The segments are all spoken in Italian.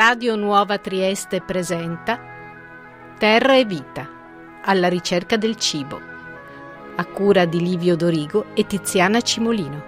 Radio Nuova Trieste presenta Terra e Vita, alla ricerca del cibo, a cura di Livio Dorigo e Tiziana Cimolino.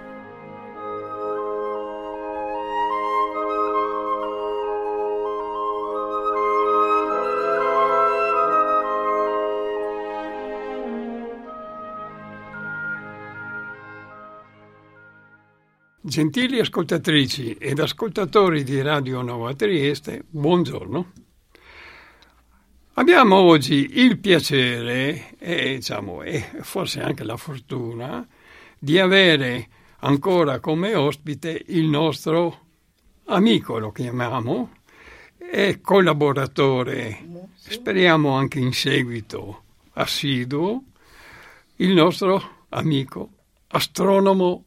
Gentili ascoltatrici ed ascoltatori di Radio Nuova Trieste, buongiorno. Abbiamo oggi il piacere e forse anche la fortuna di avere ancora come ospite il nostro amico, lo chiamiamo, e collaboratore, speriamo anche in seguito assiduo, il nostro amico astronomo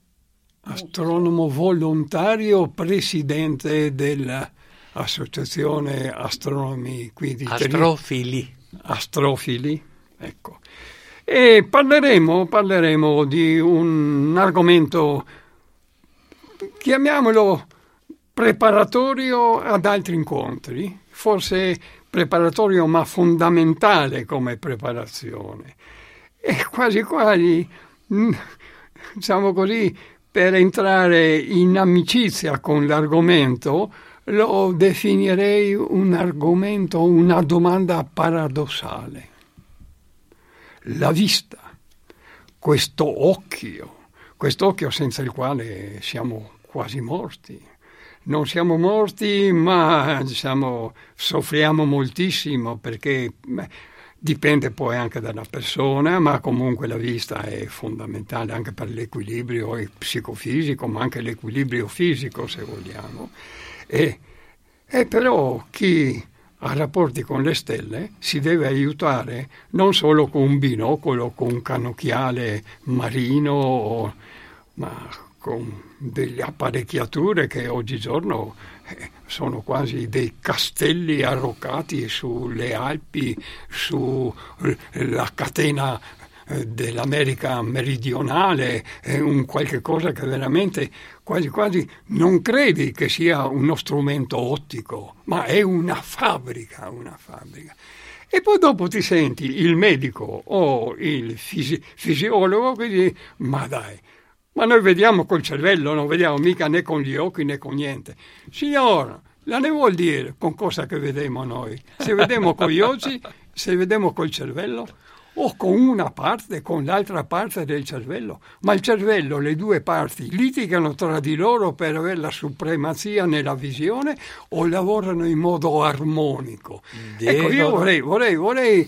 volontario, presidente dell'Associazione Astronomi qui di Astrofili, ecco. E parleremo di un argomento, chiamiamolo preparatorio ad altri incontri, forse preparatorio ma fondamentale come preparazione. E quasi diciamo così, per entrare in amicizia con l'argomento, lo definirei un argomento, una domanda paradossale. La vista, questo occhio senza il quale siamo quasi morti. Non siamo morti, ma soffriamo moltissimo perché dipende poi anche dalla persona, ma comunque la vista è fondamentale anche per l'equilibrio psicofisico, ma anche l'equilibrio fisico, se vogliamo. E però chi ha rapporti con le stelle si deve aiutare non solo con un binocolo, con un cannocchiale marino, ma con delle apparecchiature che oggigiorno sono quasi dei castelli arroccati sulle Alpi, sulla catena dell'America meridionale, è un qualche cosa che veramente quasi non credi che sia uno strumento ottico, ma è una fabbrica. E poi dopo ti senti il medico o il fisiologo che dice: ma dai, ma noi vediamo col cervello, non vediamo mica né con gli occhi né con niente. Signora, la ne vuol dire con cosa che vediamo noi? Se vediamo con gli occhi, se vediamo col cervello, o con una parte, con l'altra parte del cervello. Ma il cervello, le due parti, litigano tra di loro per avere la supremazia nella visione o lavorano in modo armonico? Ecco, io vorrei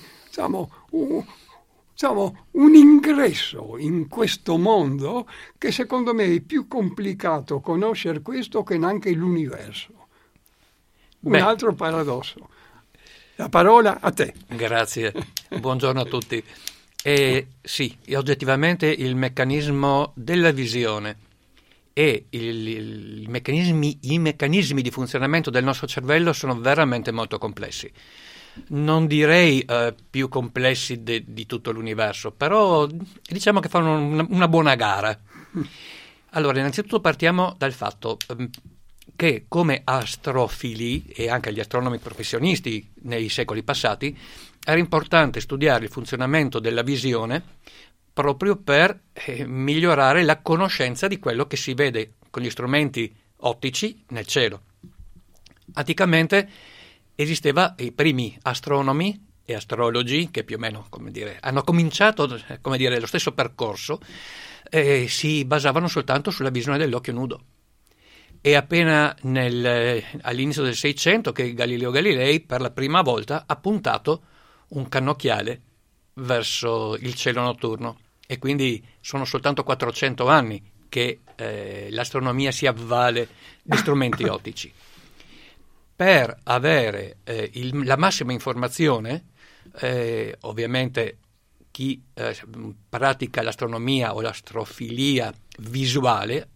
un ingresso in questo mondo che secondo me è più complicato conoscere questo che neanche l'universo. Un altro paradosso. La parola a te. Grazie, buongiorno a tutti. Sì, oggettivamente il meccanismo della visione e i meccanismi di funzionamento del nostro cervello sono veramente molto complessi. Non direi più complessi di tutto l'universo, però diciamo che fanno una buona gara. Allora, innanzitutto partiamo dal fatto che come astrofili e anche gli astronomi professionisti nei secoli passati era importante studiare il funzionamento della visione proprio per migliorare la conoscenza di quello che si vede con gli strumenti ottici nel cielo. Anticamente esisteva i primi astronomi e astrologi che più o meno, hanno cominciato, lo stesso percorso e si basavano soltanto sulla visione dell'occhio nudo. E appena all'inizio del Seicento che Galileo Galilei per la prima volta ha puntato un cannocchiale verso il cielo notturno. E quindi sono soltanto 400 anni che l'astronomia si avvale di strumenti ottici. Per avere la massima informazione, ovviamente chi pratica l'astronomia o l'astrofilia visuale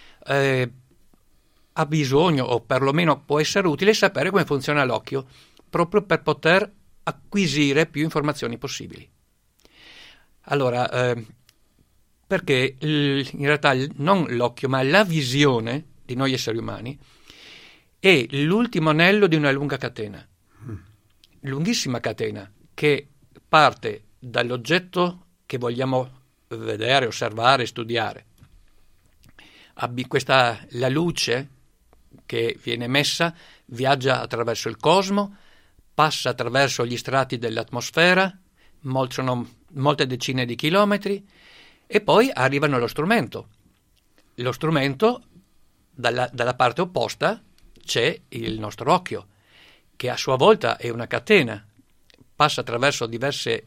ha bisogno, o perlomeno può essere utile, sapere come funziona l'occhio, proprio per poter acquisire più informazioni possibili. Allora, perché in realtà non l'occhio, ma la visione di noi esseri umani è l'ultimo anello di una lunga catena, lunghissima catena, che parte dall'oggetto che vogliamo vedere, osservare, studiare. La luce che viene emessa viaggia attraverso il cosmo, passa attraverso gli strati dell'atmosfera, sono molte decine di chilometri, e poi arrivano allo strumento. Lo strumento, dalla parte opposta, c'è il nostro occhio, che a sua volta è una catena, passa attraverso diverse,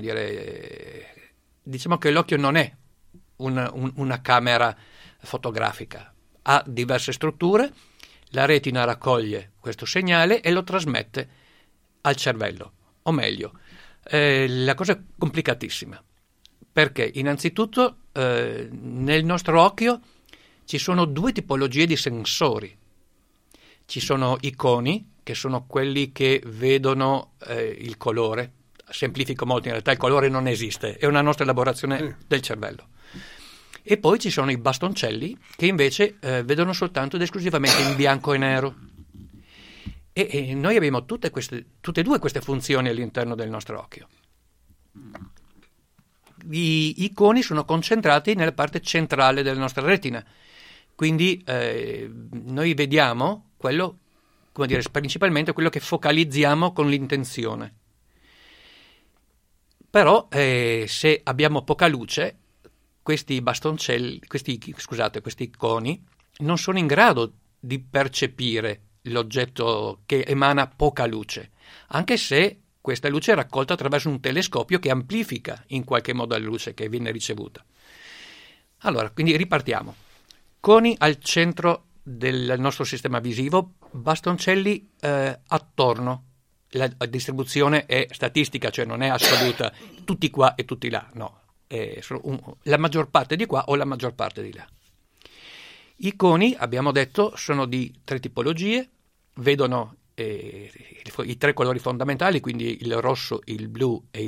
diciamo che l'occhio non è una camera fotografica, ha diverse strutture, la retina raccoglie questo segnale e lo trasmette al cervello, o meglio, la cosa è complicatissima, perché innanzitutto nel nostro occhio ci sono due tipologie di sensori. Ci sono i coni, che sono quelli che vedono il colore. Semplifico molto, in realtà il colore non esiste, è una nostra elaborazione del cervello. E poi ci sono i bastoncelli, che invece vedono soltanto ed esclusivamente in bianco e nero. E noi abbiamo tutte e due queste funzioni all'interno del nostro occhio. I coni sono concentrati nella parte centrale della nostra retina, quindi noi vediamo quello, principalmente quello che focalizziamo con l'intenzione. Però se abbiamo poca luce, questi coni non sono in grado di percepire l'oggetto che emana poca luce, anche se questa luce è raccolta attraverso un telescopio che amplifica in qualche modo la luce che viene ricevuta. Allora, quindi ripartiamo. Coni al centro del nostro sistema visivo, bastoncelli attorno. La distribuzione è statistica, cioè non è assoluta, tutti qua e tutti là, no. La maggior parte di qua o la maggior parte di là. I coni, abbiamo detto, sono di tre tipologie, vedono i tre colori fondamentali, quindi il rosso, il blu e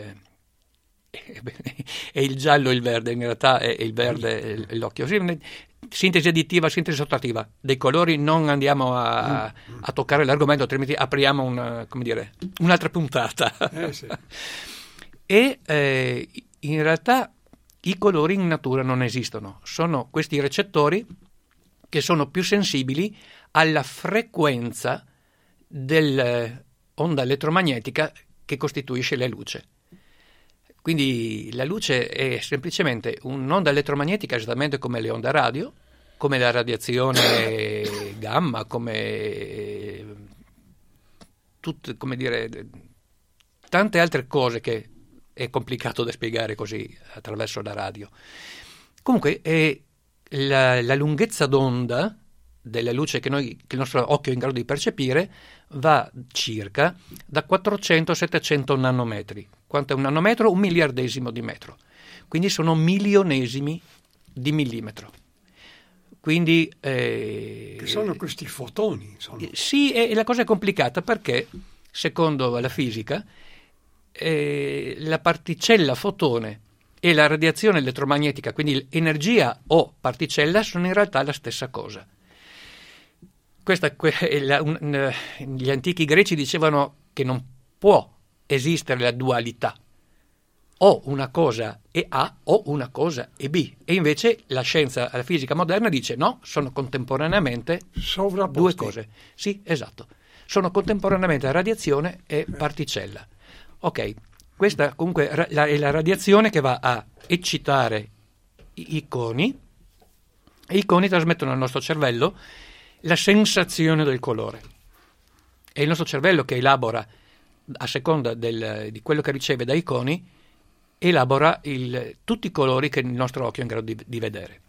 il giallo e il verde. In realtà è il verde l'occhio. Sintesi additiva, sintesi sottrattiva dei colori. Non andiamo a toccare l'argomento, altrimenti apriamo un'altra puntata. Sì. E in realtà i colori in natura non esistono, sono questi recettori che sono più sensibili alla frequenza dell'onda elettromagnetica che costituisce la luce. Quindi la luce è semplicemente un'onda elettromagnetica, esattamente come le onde radio, come la radiazione gamma, tante altre cose che è complicato da spiegare così attraverso la radio. Comunque la lunghezza d'onda della luce che il nostro occhio è in grado di percepire va circa da 400 a 700 nanometri. Quanto è un nanometro? 1/1000 di metro. Quindi sono milionesimi di millimetro. Quindi che sono questi fotoni? Sì, e la cosa è complicata perché, secondo la fisica, la particella fotone e la radiazione elettromagnetica, quindi energia o particella, sono in realtà la stessa cosa. Gli antichi greci dicevano che non può esistere la dualità, o una cosa è A o una cosa è B, e invece la fisica moderna dice no, sono contemporaneamente due cose. Sì, esatto, sono contemporaneamente radiazione e particella. Ok, questa comunque è la radiazione che va a eccitare i coni, e i coni trasmettono al nostro cervello la sensazione del colore. È il nostro cervello che elabora, a seconda di quello che riceve dai coni, elabora tutti i colori che il nostro occhio è in grado di vedere.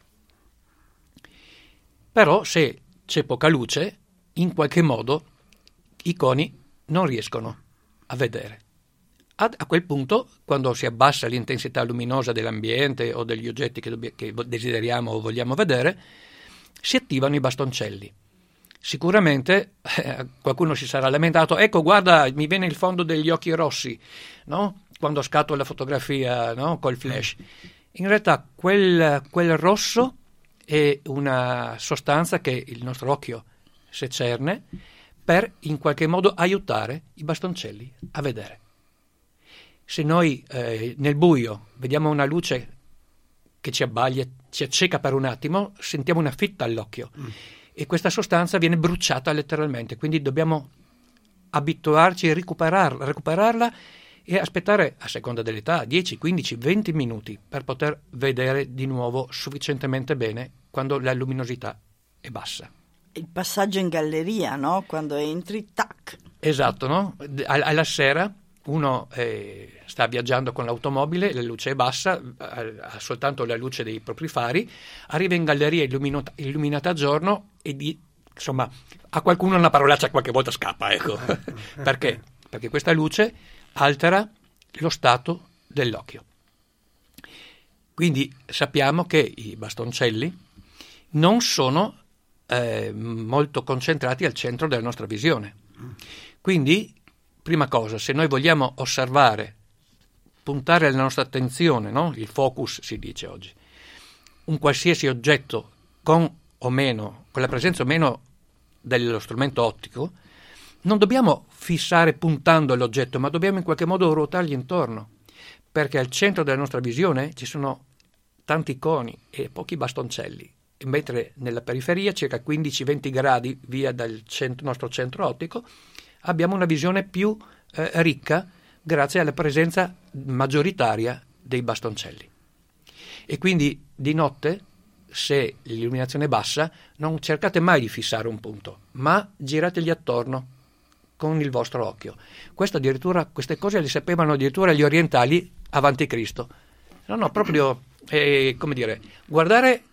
Però se c'è poca luce, in qualche modo i coni non riescono a vedere. A quel punto, quando si abbassa l'intensità luminosa dell'ambiente o degli oggetti che desideriamo o vogliamo vedere, si attivano i bastoncelli. Sicuramente qualcuno si sarà lamentato, ecco guarda, mi viene il fondo degli occhi rossi, no? Quando scatto la fotografia, no? Col flash. In realtà quel rosso è una sostanza che il nostro occhio secerne, per in qualche modo aiutare i bastoncelli a vedere. Se noi nel buio vediamo una luce che ci abbaglia, ci acceca per un attimo, sentiamo una fitta all'occhio e questa sostanza viene bruciata letteralmente, quindi dobbiamo abituarci a recuperarla e aspettare, a seconda dell'età, 10, 15, 20 minuti per poter vedere di nuovo sufficientemente bene quando la luminosità è bassa. Il passaggio in galleria, no? Quando entri, tac. Esatto, no? Alla sera uno sta viaggiando con l'automobile, la luce è bassa, ha soltanto la luce dei propri fari, arriva in galleria illuminata a giorno e insomma, a qualcuno una parolaccia qualche volta scappa, ecco. Perché? Perché questa luce altera lo stato dell'occhio. Quindi sappiamo che i bastoncelli non sono molto concentrati al centro della nostra visione. Quindi, prima cosa, se noi vogliamo osservare, puntare la nostra attenzione, no? Il focus si dice oggi, un qualsiasi oggetto con la presenza o meno dello strumento ottico, non dobbiamo fissare puntando l'oggetto, ma dobbiamo in qualche modo ruotargli intorno, perché al centro della nostra visione ci sono tanti coni e pochi bastoncelli, mentre nella periferia, circa 15-20 gradi via dal nostro centro ottico, abbiamo una visione più ricca grazie alla presenza maggioritaria dei bastoncelli. E quindi di notte, se l'illuminazione è bassa, non cercate mai di fissare un punto, ma girategli attorno con il vostro occhio. Queste cose le sapevano addirittura gli orientali avanti Cristo. No, proprio, guardare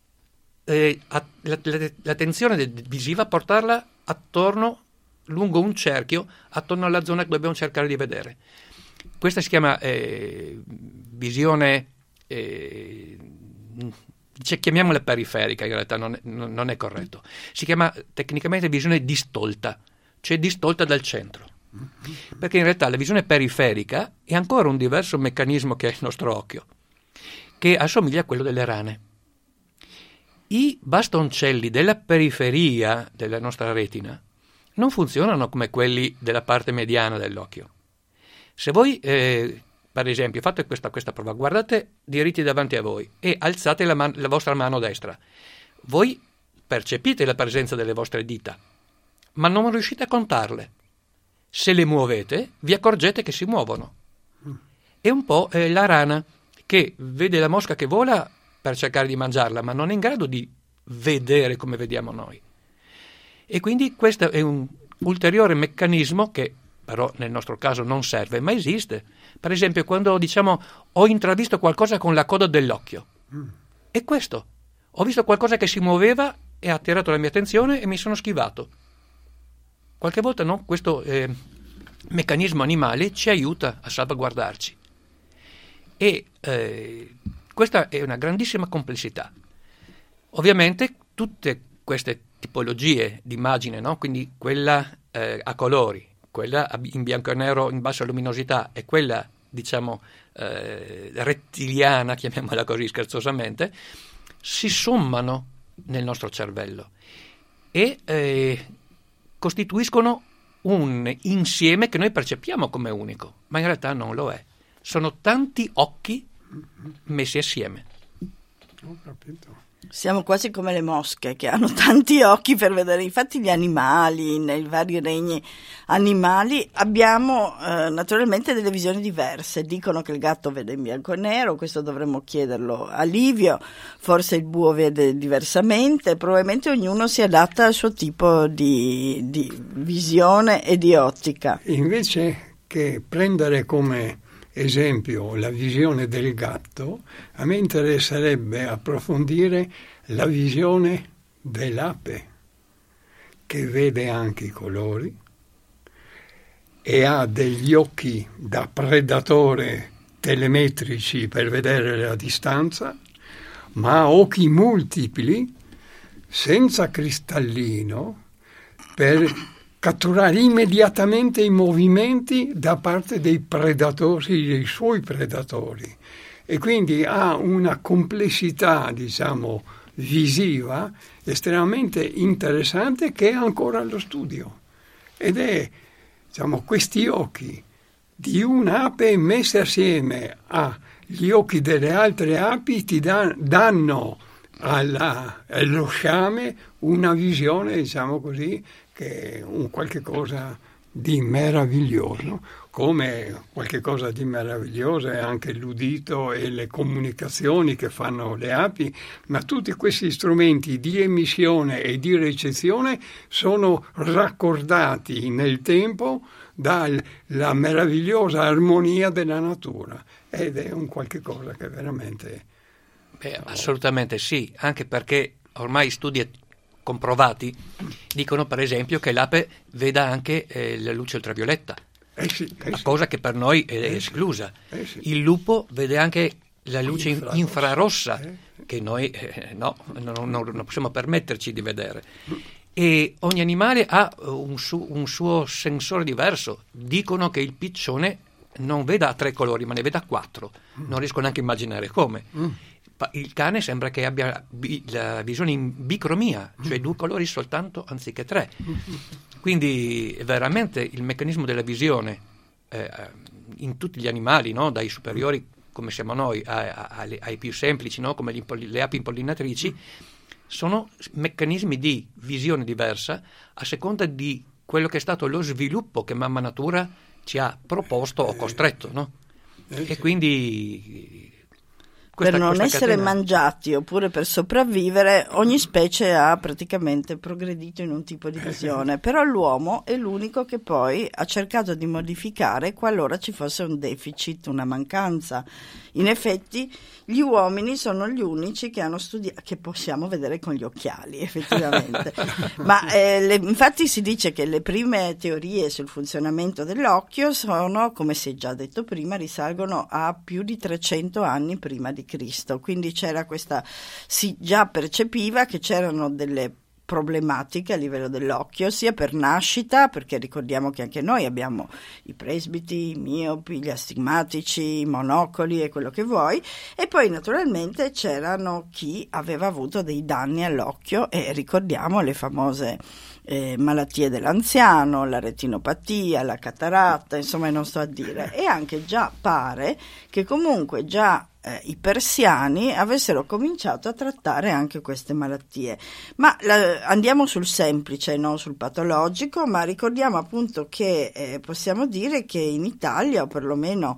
l'attenzione visiva, portarla attorno, lungo un cerchio, attorno alla zona che dobbiamo cercare di vedere. Questa si chiama visione, chiamiamola periferica, in realtà non è corretto. Si chiama tecnicamente visione distolta, cioè distolta dal centro. Perché in realtà la visione periferica è ancora un diverso meccanismo che ha il nostro occhio, che assomiglia a quello delle rane. I bastoncelli della periferia della nostra retina non funzionano come quelli della parte mediana dell'occhio. Se voi, per esempio, fate questa prova, guardate diritti davanti a voi e alzate la vostra mano destra, voi percepite la presenza delle vostre dita, ma non riuscite a contarle. Se le muovete, vi accorgete che si muovono. È un po' la rana che vede la mosca che vola per cercare di mangiarla, ma non è in grado di vedere come vediamo noi. E quindi questo è un ulteriore meccanismo che però nel nostro caso non serve, ma esiste. Per esempio, quando diciamo ho intravisto qualcosa con la coda dell'occhio. E questo. Ho visto qualcosa che si muoveva e ha attirato la mia attenzione e mi sono schivato. Qualche volta no, questo meccanismo animale ci aiuta a salvaguardarci. E questa è una grandissima complessità. Ovviamente tutte queste tipologie di immagine, no? Quindi quella a colori, quella in bianco e nero in bassa luminosità e quella, diciamo, rettiliana, chiamiamola così scherzosamente, si sommano nel nostro cervello e costituiscono un insieme che noi percepiamo come unico, ma in realtà non lo è. Sono tanti occhi messi assieme. Ho capito. Siamo quasi come le mosche che hanno tanti occhi per vedere. Infatti gli animali, nei vari regni animali, abbiamo naturalmente delle visioni diverse. Dicono che il gatto vede in bianco e nero, questo dovremmo chiederlo a Livio, forse il bue vede diversamente, probabilmente ognuno si adatta al suo tipo di visione e di ottica. Invece che prendere come esempio la visione del gatto, a me interesserebbe approfondire la visione dell'ape, che vede anche i colori e ha degli occhi da predatore telemetrici per vedere la distanza, ma ha occhi multipli senza cristallino per catturare immediatamente i movimenti da parte dei predatori, dei suoi predatori, e quindi ha una complessità, diciamo, visiva estremamente interessante che è ancora allo studio. Ed è, diciamo, questi occhi di un'ape messi assieme agli occhi delle altre api ti danno allo sciame una visione, diciamo così, che è un qualche cosa di meraviglioso, come qualche cosa di meraviglioso è anche l'udito e le comunicazioni che fanno le api, ma tutti questi strumenti di emissione e di ricezione sono raccordati nel tempo dalla meravigliosa armonia della natura, ed è un qualche cosa che veramente... Assolutamente sì, anche perché ormai studi comprovati dicono per esempio che l'ape veda anche la luce ultravioletta, cosa che per noi è esclusa. Il lupo vede anche la luce infrarossa, che noi non possiamo permetterci di vedere. E ogni animale ha un suo sensore diverso. Dicono che il piccione non veda a 3 colori, ma ne veda 4. Non riesco neanche a immaginare come. Il cane sembra che abbia la visione in bicromia, cioè 2 colori soltanto anziché 3. Quindi veramente il meccanismo della visione in tutti gli animali, no? Dai superiori come siamo noi ai più semplici, no? Come le api impollinatrici, sono meccanismi di visione diversa a seconda di quello che è stato lo sviluppo che mamma natura ci ha proposto o costretto, no? E quindi per non essere mangiati oppure per sopravvivere, ogni specie ha praticamente progredito in un tipo di visione, però l'uomo è l'unico che poi ha cercato di modificare qualora ci fosse un deficit, una mancanza. In effetti gli uomini sono gli unici che hanno studiato, che possiamo vedere con gli occhiali effettivamente, ma infatti si dice che le prime teorie sul funzionamento dell'occhio sono, come si è già detto prima, risalgono a più di 300 anni prima di Cristo, quindi c'era si già percepiva che c'erano delle problematiche a livello dell'occhio, sia per nascita, perché ricordiamo che anche noi abbiamo i presbiti, i miopi, gli astigmatici, i monocoli e quello che vuoi, e poi naturalmente c'erano chi aveva avuto dei danni all'occhio, e ricordiamo le famose malattie dell'anziano, la retinopatia, la cataratta, insomma non sto a dire, e anche già pare che comunque già i persiani avessero cominciato a trattare anche queste malattie. Ma andiamo sul semplice, non sul patologico, ma ricordiamo appunto che possiamo dire che in Italia, o perlomeno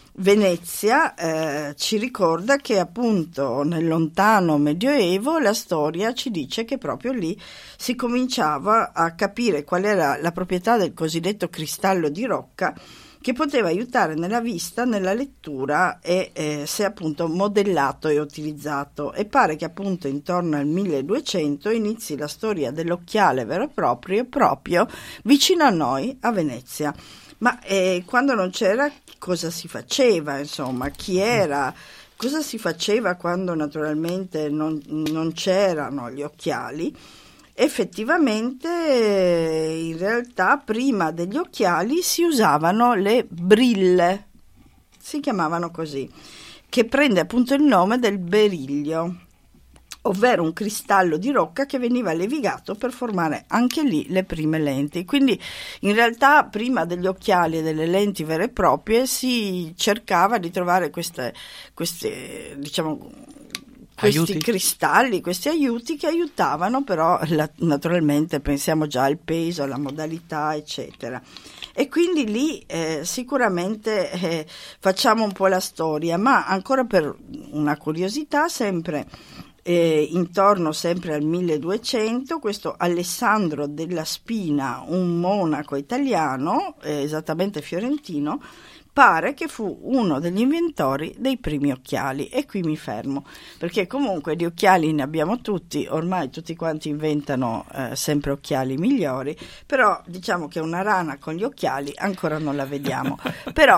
Venezia, ci ricorda che appunto nel lontano Medioevo la storia ci dice che proprio lì si cominciava a capire qual era la proprietà del cosiddetto cristallo di rocca, che poteva aiutare nella vista, nella lettura e se appunto modellato e utilizzato, e pare che appunto intorno al 1200 inizi la storia dell'occhiale vero e proprio vicino a noi a Venezia. Ma quando non c'era, cosa si faceva, insomma, chi era, cosa si faceva quando naturalmente non c'erano gli occhiali? Effettivamente, in realtà, prima degli occhiali si usavano le brille, si chiamavano così, che prende appunto il nome del beriglio, ovvero un cristallo di rocca che veniva levigato per formare anche lì le prime lenti. Quindi in realtà prima degli occhiali e delle lenti vere e proprie si cercava di trovare queste diciamo questi cristalli, questi aiuti che aiutavano, però naturalmente pensiamo già al peso, alla modalità, eccetera. E quindi lì sicuramente facciamo un po' la storia, ma ancora per una curiosità, sempre intorno sempre al 1200, questo Alessandro della Spina, un monaco italiano, esattamente fiorentino, pare che fu uno degli inventori dei primi occhiali. E qui mi fermo, perché comunque di occhiali ne abbiamo tutti, ormai tutti quanti inventano sempre occhiali migliori, però diciamo che una rana con gli occhiali ancora non la vediamo. Però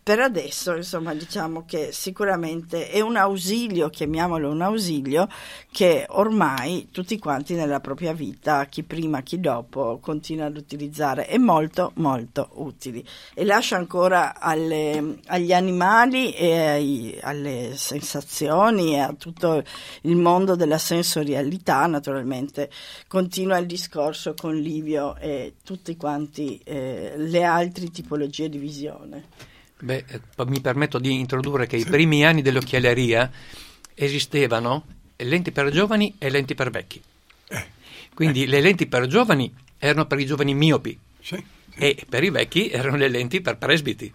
per adesso, insomma, diciamo che sicuramente è un ausilio, chiamiamolo un ausilio, che ormai tutti quanti nella propria vita, chi prima, chi dopo, continua ad utilizzare. È molto, molto utile. E lascia ancora agli animali e alle sensazioni e a tutto il mondo della sensorialità, naturalmente. Continua il discorso con Livio e tutti quanti le altre tipologie di visione. Beh, mi permetto di introdurre che i primi anni dell'occhialeria esistevano lenti per giovani e lenti per vecchi. Quindi le lenti per giovani erano per i giovani miopi, e per i vecchi erano le lenti per presbiti,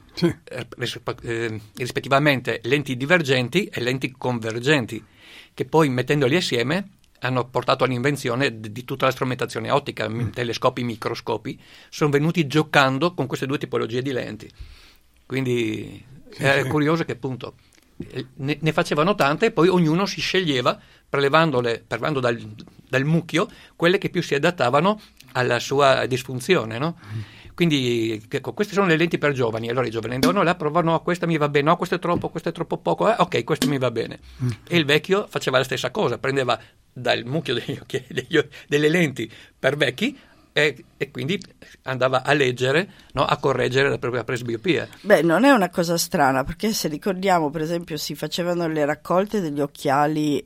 rispettivamente lenti divergenti e lenti convergenti, che poi mettendoli assieme hanno portato all'invenzione di tutta la strumentazione ottica, telescopi, microscopi, sono venuti giocando con queste due tipologie di lenti. Quindi è curioso che appunto ne facevano tante e poi ognuno si sceglieva, prelevando dal mucchio quelle che più si adattavano alla sua disfunzione, no? Quindi ecco, queste sono le lenti per giovani. Allora i giovani andavano là, provavano: no, questa mi va bene, no, questo è troppo poco, ok, questo mi va bene. E il vecchio faceva la stessa cosa, prendeva dal mucchio delle lenti per vecchi e quindi andava a leggere, no, a correggere la propria presbiopia. Beh, non è una cosa strana, perché se ricordiamo, per esempio, si facevano le raccolte degli occhiali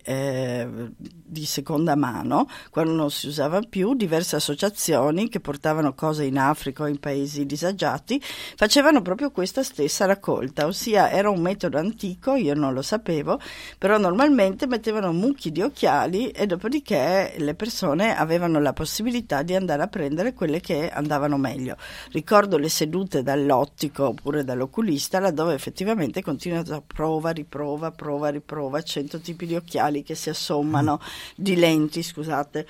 di seconda mano, quando non si usava più, diverse associazioni che portavano cose in Africa o in paesi disagiati facevano proprio questa stessa raccolta, ossia era un metodo antico, io non lo sapevo, però normalmente mettevano mucchi di occhiali e dopodiché le persone avevano la possibilità di andare a prendere quelle che andavano meglio. Ricordo le sedute dall'ottico oppure dall'oculista, laddove effettivamente continuano a prova, riprova, 100 tipi di occhiali che si assommano, di lenti, scusate,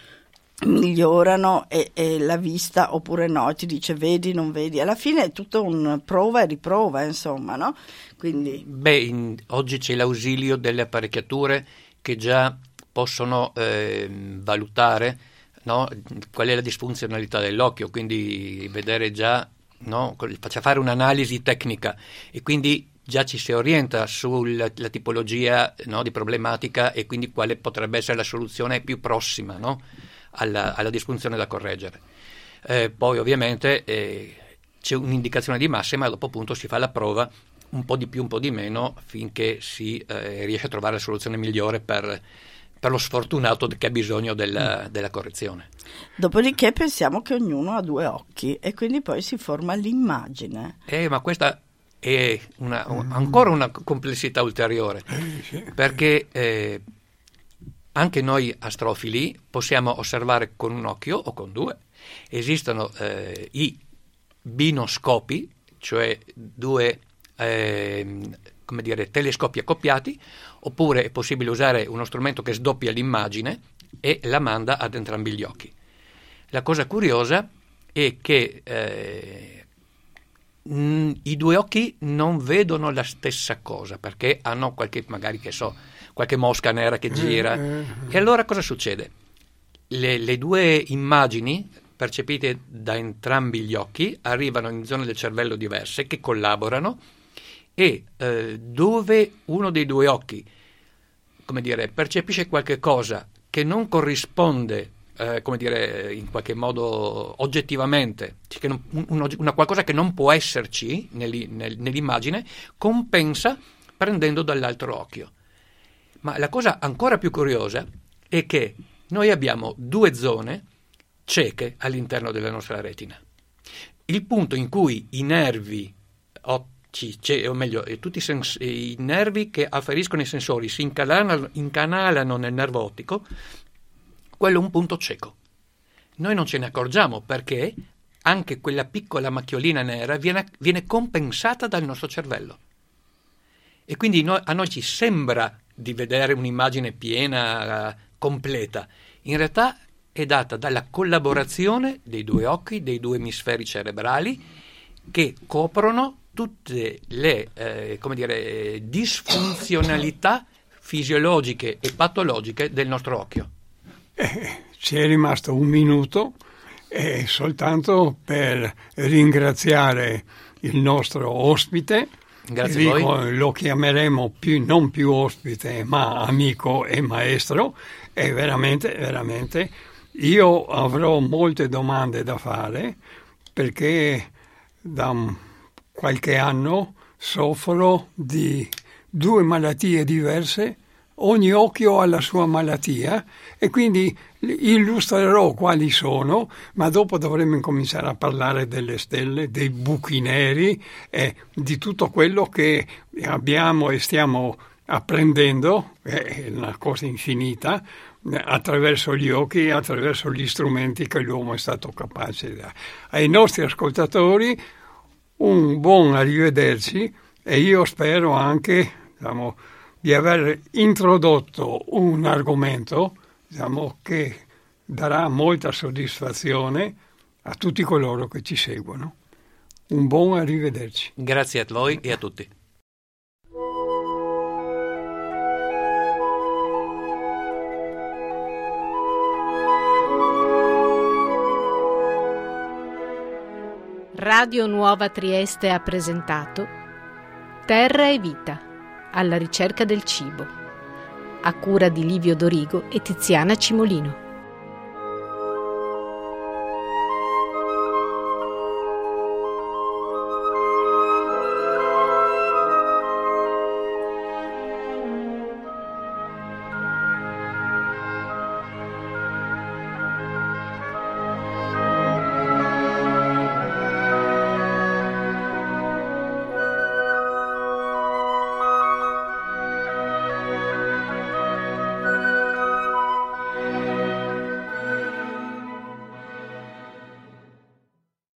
migliorano e la vista oppure no, ti dice vedi, non vedi, alla fine è tutto un prova e riprova, insomma, no? Quindi oggi c'è l'ausilio delle apparecchiature che già possono valutare, no, qual è la disfunzionalità dell'occhio, quindi vedere già, no, faccia fare un'analisi tecnica e quindi già ci si orienta sulla tipologia, no, di problematica e quindi quale potrebbe essere la soluzione più prossima, no, alla disfunzione da correggere. Poi ovviamente c'è un'indicazione di massima e dopo appunto si fa la prova un po' di più, un po' di meno, finché si riesce a trovare la soluzione migliore per lo sfortunato che ha bisogno della correzione. Dopodiché pensiamo che ognuno ha due occhi e quindi poi si forma l'immagine. Ma questa è ancora una complessità ulteriore, perché anche noi astrofili possiamo osservare con un occhio o con due. Esistono i binoscopi, cioè due telescopi accoppiati, oppure è possibile usare uno strumento che sdoppia l'immagine e la manda ad entrambi gli occhi. La cosa curiosa è che i due occhi non vedono la stessa cosa, perché hanno qualche mosca nera che gira. E allora cosa succede? Le due immagini percepite da entrambi gli occhi arrivano in zone del cervello diverse che collaborano e dove uno dei due occhi, percepisce qualche cosa che non corrisponde, in qualche modo oggettivamente, una qualcosa che non può esserci nell'immagine, compensa prendendo dall'altro occhio. Ma la cosa ancora più curiosa è che noi abbiamo due zone cieche all'interno della nostra retina. Il punto in cui i nervi tutti i nervi che afferiscono i sensori si incanalano nel nervo ottico, quello è un punto cieco. Noi non ce ne accorgiamo perché anche quella piccola macchiolina nera viene compensata dal nostro cervello. E quindi a noi ci sembra di vedere un'immagine piena, completa. In realtà è data dalla collaborazione dei due occhi, dei due emisferi cerebrali che coprono tutte le disfunzionalità fisiologiche e patologiche del nostro occhio. Ci è rimasto un minuto soltanto per ringraziare il nostro ospite Grazie a voi. Lo chiameremo non più ospite, ma amico e maestro, e veramente io avrò molte domande da fare, perché da qualche anno soffro di 2 malattie diverse, ogni occhio ha la sua malattia, e quindi illustrerò quali sono, ma dopo dovremo incominciare a parlare delle stelle, dei buchi neri e di tutto quello che abbiamo e stiamo apprendendo, è una cosa infinita, attraverso gli occhi, attraverso gli strumenti che l'uomo è stato capace di dare. Ai nostri ascoltatori un buon arrivederci, e io spero anche, di aver introdotto un argomento, che darà molta soddisfazione a tutti coloro che ci seguono. Un buon arrivederci. Grazie a voi e a tutti. Radio Nuova Trieste ha presentato Terra e Vita, alla ricerca del cibo, a cura di Livio Dorigo e Tiziana Cimolino.